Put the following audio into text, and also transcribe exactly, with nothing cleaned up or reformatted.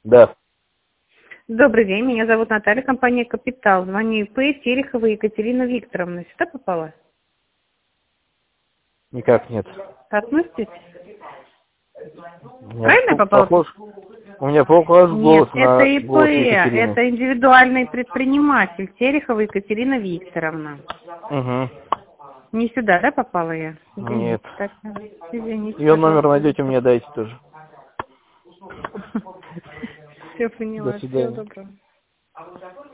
Да. Добрый день, меня зовут Наталья, компания «Капитал». Звоню ИП Терехова Екатерина Викторовна. Сюда попала? Никак нет. Относитесь? У меня Правильно я попала? похож, у меня похож голос Нет, на это ИП, голос Екатерины. это индивидуальный предприниматель Терехова Екатерина Викторовна. Угу. Не сюда, да, попала я? Извините, Нет. так, извините, Ее номер пожалуйста. найдете, мне дайте тоже. Все До поняла, всего свидания. доброго.